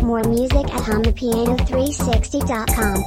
More music at HumThePiano360.com.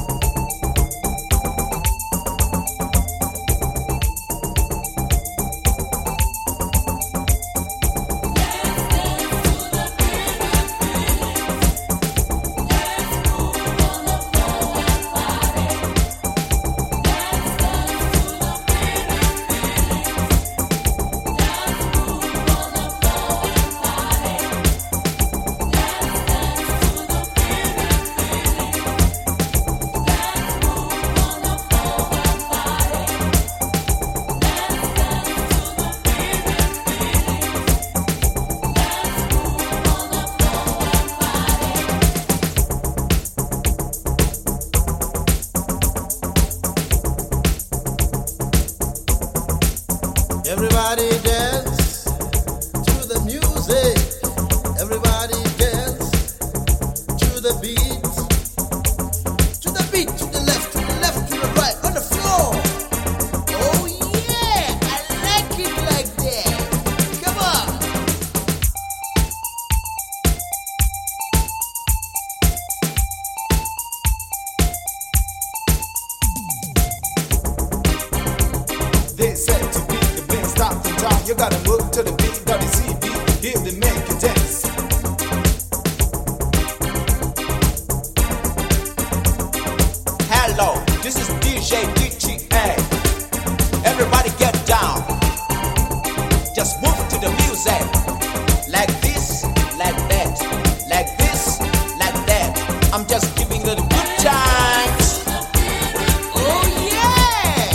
Everybody dance to the music. Everybody dance to the beat. To the beat, to the left, to the left, to the right, on the floor. Oh yeah, I like it like that. Come on. They said to be the best stop and talk. You gotta move to the beat, got the CD, here they make you dance. Hello, this is DJ DTA. Everybody get down. Just move to the music. Like this, like that. Like this, like that. I'm just giving it a good times. Oh yeah.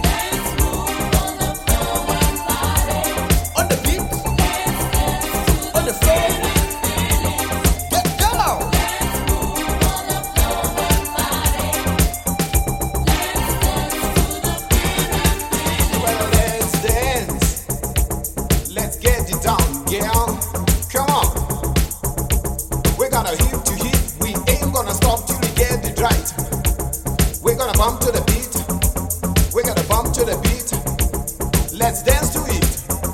On the beat, on the floor. Get down. Well, let's dance. Let's get it down, girl. Come on. We're gonna hip to hip. We ain't gonna stop till we get it right. We're gonna bump to the beat. We're gonna bump to the beat. Let's dance to it.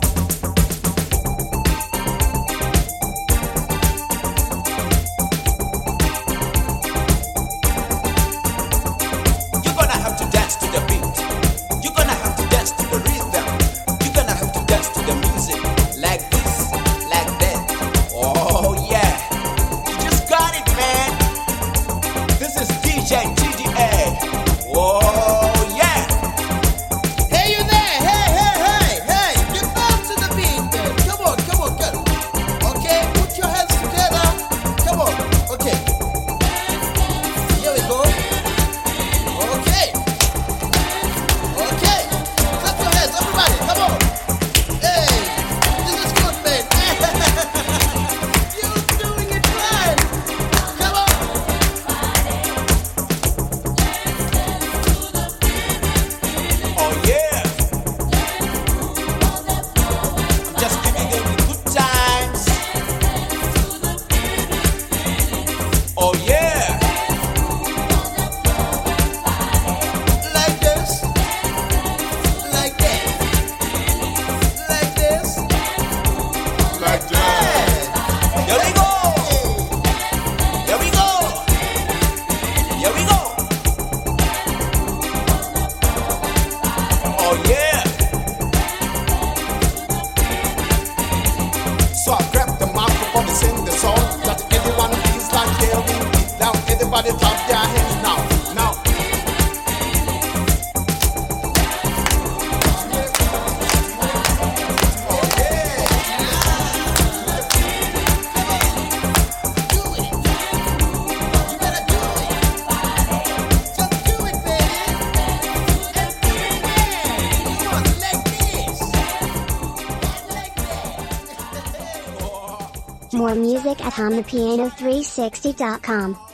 You're gonna have to dance to the beat. You're gonna have to dance to the rhythm. You're gonna have to dance to the music. Like this, like that. Oh yeah. You just got it, man. This is DJ TDA. Oh yeah. Hey, you there! Hey, hey, hey, hey! Get down to the beat, man. Come on, come on, get it. Okay, put your hands together. Come on. Okay. Here we go. Okay. Okay. Clap your hands, everybody. Come on. Hey, this is good, man. You're doing it right. Come on. Oh yeah. I'm just giving them the good times. Oh yeah. Like this. Like that. Like this. Like that. Here we go. Here we go. Here we go. Oh yeah. So I grabbed the microphone and sing the song that anyone feels like hearing it. Now everybody clap their hands now. Now. Oh yeah. Do it. You better do it. Just do it, baby. And do it, man. Come on, like this. Like that. More music at HumThePiano360.com.